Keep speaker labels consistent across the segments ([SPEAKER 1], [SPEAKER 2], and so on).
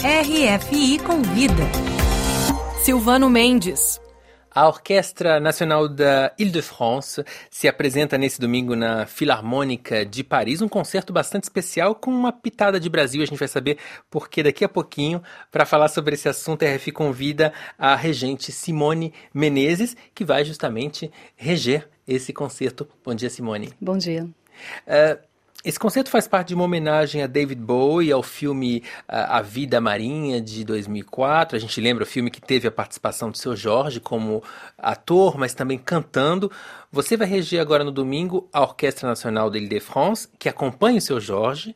[SPEAKER 1] RFI Convida. Silvano Mendes.
[SPEAKER 2] A Orquestra Nacional da Île-de-France se apresenta nesse domingo na Filarmônica de Paris, um concerto bastante especial com uma pitada de Brasil. A gente vai saber por que daqui a pouquinho. Para falar sobre esse assunto, a RFI convida a regente Simone Menezes, que vai justamente reger esse concerto. Bom dia, Simone.
[SPEAKER 3] Bom dia.
[SPEAKER 2] Esse concerto faz parte de uma homenagem a David Bowie, ao filme A Vida Marinha, de 2004. A gente lembra o filme que teve a participação do Seu Jorge como ator, mas também cantando. Você vai reger agora no domingo a Orquestra Nacional da Île-de-France, que acompanha o Seu Jorge.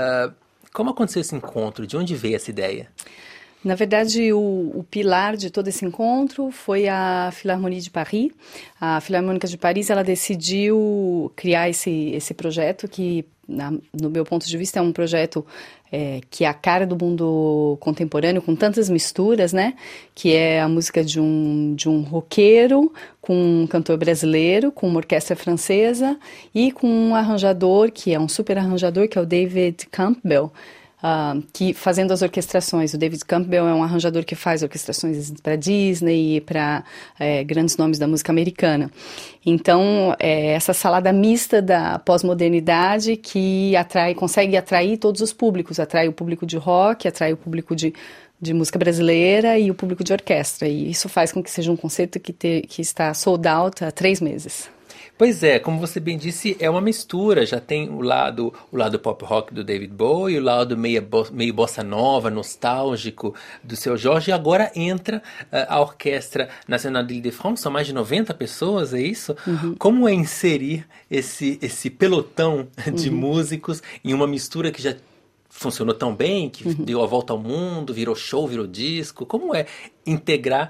[SPEAKER 2] Como aconteceu esse encontro? De onde veio essa ideia?
[SPEAKER 3] Na verdade, o pilar de todo esse encontro foi a Philharmonie de Paris. A Filarmônica de Paris, ela decidiu criar esse projeto que, no meu ponto de vista, é um projeto que é a cara do mundo contemporâneo, com tantas misturas, né? Que é a música de um roqueiro com um cantor brasileiro, com uma orquestra francesa e com um arranjador, que é um super arranjador, que é o David Campbell, que fazendo as orquestrações. O David Campbell é um arranjador que faz orquestrações para Disney e para grandes nomes da música americana. Então, essa salada mista da pós-modernidade que consegue atrair todos os públicos. Atrai o público de rock, atrai o público de música brasileira e o público de orquestra. E isso faz com que seja um concerto que está sold out há 3 meses.
[SPEAKER 2] Pois é, como você bem disse, é uma mistura. Já tem o lado pop rock do David Bowie, o lado meio bossa nova, nostálgico do Seu Jorge, e agora entra a Orquestra Nacional de Île-de-France. São mais de 90 pessoas, é isso? Uhum. Como é inserir esse pelotão de músicos em uma mistura que já funcionou tão bem, que deu a volta ao mundo, virou show, virou disco? Como é integrar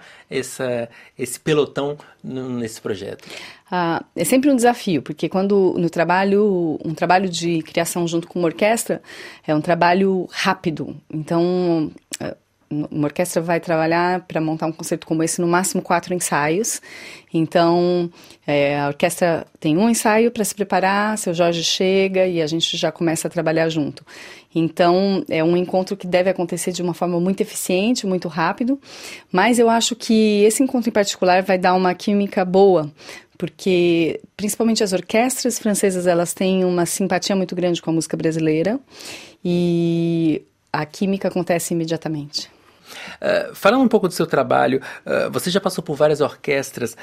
[SPEAKER 2] esse pelotão nesse projeto?
[SPEAKER 3] É sempre um desafio, porque quando um trabalho de criação junto com uma orquestra é um trabalho rápido. Então, uma orquestra vai trabalhar para montar um concerto como esse, no máximo 4 ensaios. Então, a orquestra tem um ensaio para se preparar, Seu Jorge chega e a gente já começa a trabalhar junto. Então, é um encontro que deve acontecer de uma forma muito eficiente, muito rápido, mas eu acho que esse encontro em particular vai dar uma química boa, porque principalmente as orquestras francesas, elas têm uma simpatia muito grande com a música brasileira e a química acontece imediatamente.
[SPEAKER 2] Falando um pouco do seu trabalho, você já passou por várias orquestras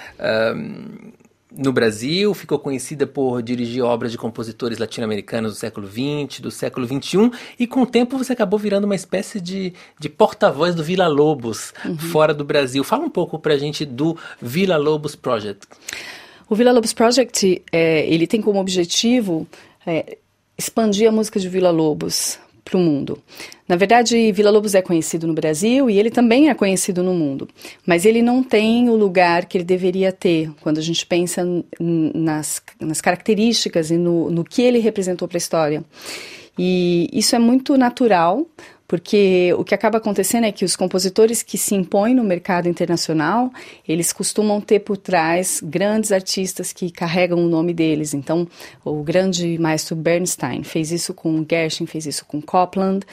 [SPEAKER 2] no Brasil, ficou conhecida por dirigir obras de compositores latino-americanos do século XX, do século XXI, e com o tempo você acabou virando uma espécie de porta-voz do Villa-Lobos fora do Brasil. Fala um pouco pra gente do Villa-Lobos Project.
[SPEAKER 3] O Villa-Lobos Project, ele tem como objetivo expandir a música de Villa-Lobos para o mundo. Na verdade, Villa-Lobos é conhecido no Brasil e ele também é conhecido no mundo, mas ele não tem o lugar que ele deveria ter quando a gente pensa nas características e no que ele representou para a história. E isso é muito natural, porque o que acaba acontecendo é que os compositores que se impõem no mercado internacional, eles costumam ter por trás grandes artistas que carregam o nome deles. Então, o grande maestro Bernstein fez isso com Gershwin, fez isso com Copland,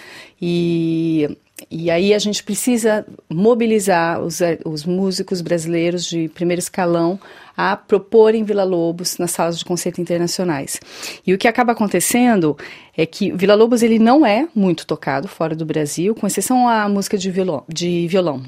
[SPEAKER 3] e aí a gente precisa mobilizar os músicos brasileiros de primeiro escalão a proporem Villa-Lobos nas salas de concerto internacionais. E o que acaba acontecendo é que Villa-Lobos ele não é muito tocado fora do Brasil, com exceção à música de violão.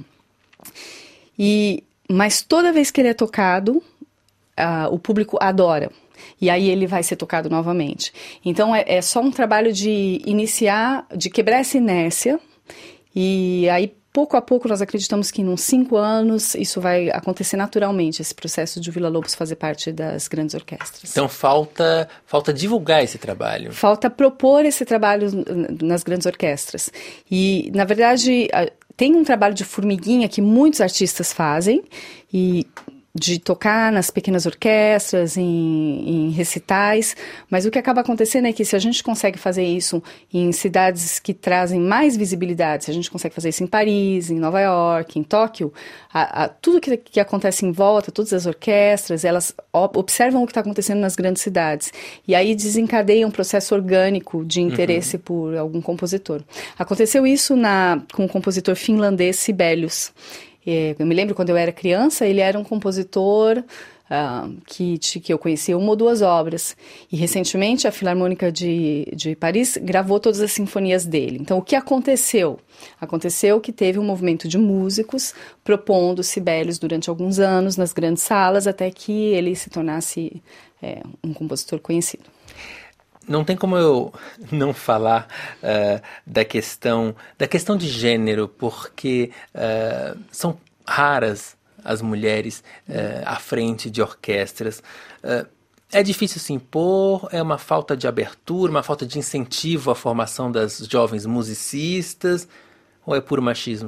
[SPEAKER 3] Mas toda vez que ele é tocado, o público adora. E aí ele vai ser tocado novamente. Então é só um trabalho de quebrar essa inércia. E aí, pouco a pouco, nós acreditamos que em uns 5 anos isso vai acontecer naturalmente, esse processo de Villa-Lobos fazer parte das grandes orquestras.
[SPEAKER 2] Então falta divulgar esse trabalho.
[SPEAKER 3] Falta propor esse trabalho nas grandes orquestras. E, na verdade, tem um trabalho de formiguinha que muitos artistas fazem e de tocar nas pequenas orquestras, em recitais, mas o que acaba acontecendo é que se a gente consegue fazer isso em cidades que trazem mais visibilidade, se a gente consegue fazer isso em Paris, em Nova York, em Tóquio, tudo que acontece em volta, todas as orquestras, elas observam o que está acontecendo nas grandes cidades, e aí desencadeia um processo orgânico de interesse por algum compositor. Aconteceu isso com o compositor finlandês Sibelius. Eu me lembro quando eu era criança, ele era um compositor que eu conhecia uma ou duas obras. E recentemente a Filarmônica de Paris gravou todas as sinfonias dele. Então o que aconteceu? Aconteceu que teve um movimento de músicos propondo Sibelius durante alguns anos nas grandes salas até que ele se tornasse um compositor conhecido.
[SPEAKER 2] Não tem como eu não falar da questão de gênero, porque são raras as mulheres à frente de orquestras. É difícil se impor, é uma falta de abertura, uma falta de incentivo à formação das jovens musicistas, ou é puro machismo?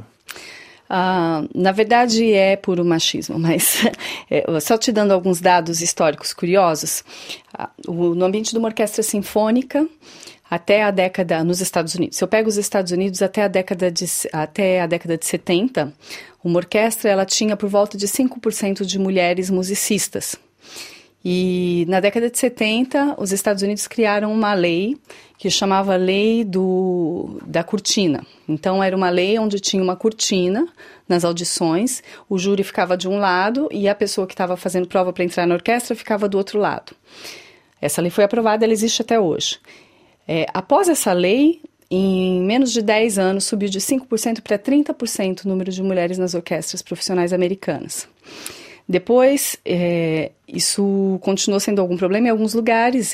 [SPEAKER 3] Na verdade é puro machismo, mas só te dando alguns dados históricos curiosos, no ambiente de uma orquestra sinfônica, até a década, nos Estados Unidos, se eu pego os Estados Unidos até a década de 70, uma orquestra ela tinha por volta de 5% de mulheres musicistas. E na década de 70, os Estados Unidos criaram uma lei que chamava Lei da Cortina. Então, era uma lei onde tinha uma cortina nas audições, o júri ficava de um lado e a pessoa que estava fazendo prova para entrar na orquestra ficava do outro lado. Essa lei foi aprovada, ela existe até hoje. Após essa lei, em menos de 10 anos, subiu de 5% para 30% o número de mulheres nas orquestras profissionais americanas. Depois, isso continuou sendo algum problema em alguns lugares.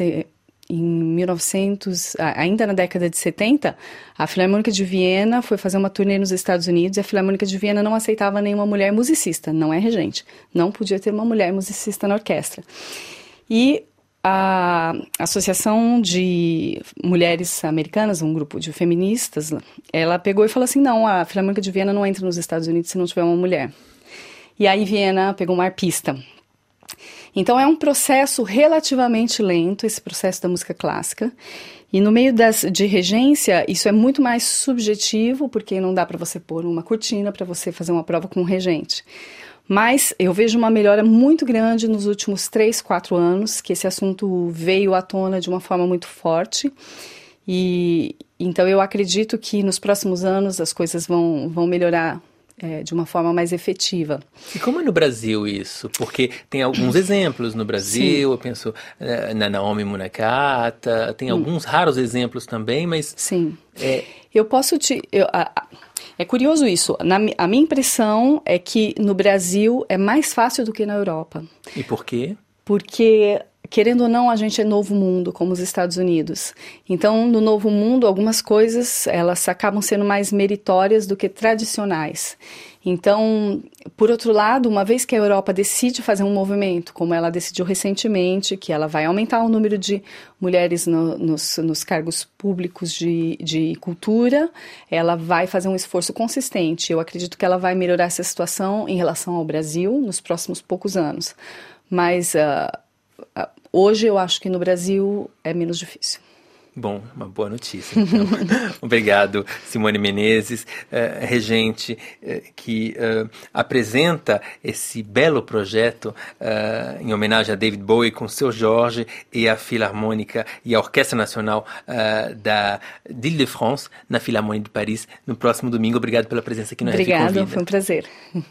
[SPEAKER 3] Ainda na década de 70, a Filarmônica de Viena foi fazer uma turnê nos Estados Unidos e a Filarmônica de Viena não aceitava nenhuma mulher musicista, não é regente. Não podia ter uma mulher musicista na orquestra. E a Associação de Mulheres Americanas, um grupo de feministas, ela pegou e falou assim, não, a Filarmônica de Viena não entra nos Estados Unidos se não tiver uma mulher. E aí Viena pegou uma arpista. Então é um processo relativamente lento, esse processo da música clássica. E no meio de regência, isso é muito mais subjetivo, porque não dá para você pôr uma cortina para você fazer uma prova com um regente. Mas eu vejo uma melhora muito grande nos últimos 3, 4 anos, que esse assunto veio à tona de uma forma muito forte. E então eu acredito que nos próximos anos as coisas vão melhorar de uma forma mais efetiva.
[SPEAKER 2] E como é no Brasil isso? Porque tem alguns exemplos no Brasil, sim. Eu penso na Naomi Munakata, tem alguns raros exemplos também, mas...
[SPEAKER 3] Sim, eu posso é curioso isso, a minha impressão é que no Brasil é mais fácil do que na Europa.
[SPEAKER 2] E por quê?
[SPEAKER 3] Porque... Querendo ou não, a gente é novo mundo, como os Estados Unidos. Então, no novo mundo, algumas coisas, elas acabam sendo mais meritórias do que tradicionais. Então, por outro lado, uma vez que a Europa decide fazer um movimento, como ela decidiu recentemente, que ela vai aumentar o número de mulheres nos cargos públicos de cultura, ela vai fazer um esforço consistente. Eu acredito que ela vai melhorar essa situação em relação ao Brasil nos próximos poucos anos. Mas... hoje eu acho que no Brasil é menos difícil.
[SPEAKER 2] Bom, uma boa notícia. Então. Obrigado, Simone Menezes, regente que apresenta esse belo projeto em homenagem a David Bowie com o seu Jorge e a Filarmônica e a Orquestra Nacional de Île-de-France na Filarmônica de Paris no próximo domingo. Obrigado pela presença aqui no RF Convida.
[SPEAKER 3] Obrigada, foi um prazer.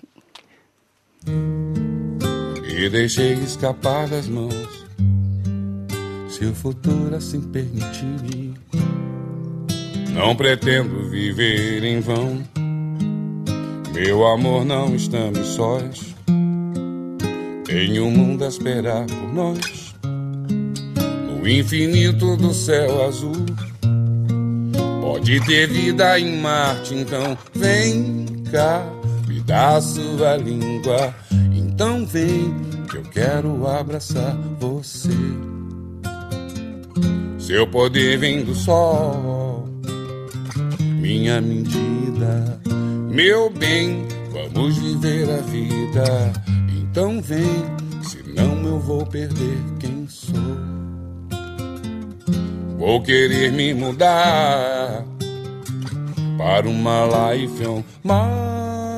[SPEAKER 4] E deixei escapar das mãos, se o futuro assim permitir. Não pretendo viver em vão, meu amor, não estamos sós. Tem um mundo a esperar por nós, no infinito do céu azul. Pode ter vida em Marte, então vem cá, me dá sua língua. Então vem, que eu quero abraçar você. Seu poder vem do sol, minha medida. Meu bem, vamos viver a vida. Então vem, senão eu vou perder quem sou. Vou querer me mudar para uma life on Mars.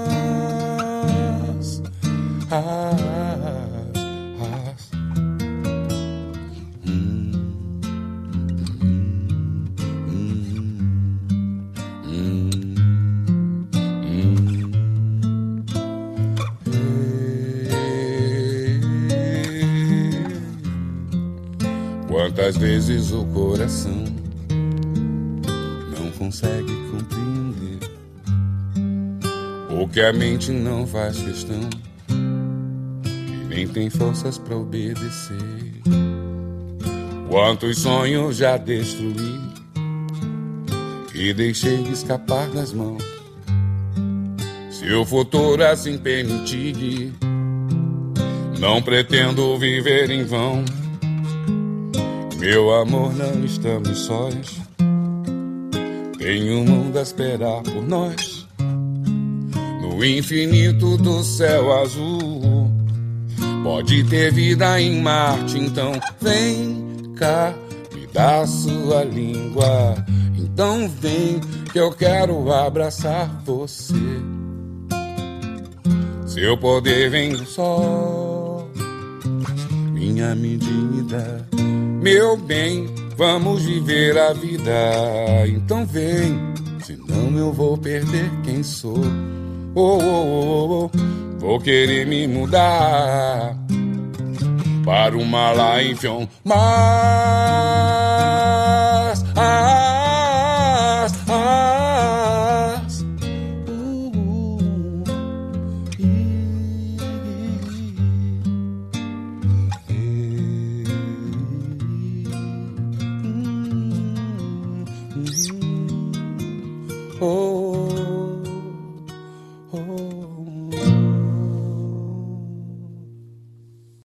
[SPEAKER 4] Quantas vezes o coração não consegue compreender o que a mente não faz questão e nem tem forças pra obedecer. Quantos sonhos já destruí e deixei escapar das mãos. Se o futuro assim permitir, não pretendo viver em vão. Meu amor, não estamos sós. Tem um mundo a esperar por nós. No infinito do céu azul pode ter vida em Marte. Então vem cá, me dá sua língua. Então vem que eu quero abraçar você. Seu poder vem do sol, minha medida. Meu bem, vamos viver a vida. Então vem, senão eu vou perder quem sou. Oh, oh, oh, oh. Vou querer me mudar para uma life on Mars.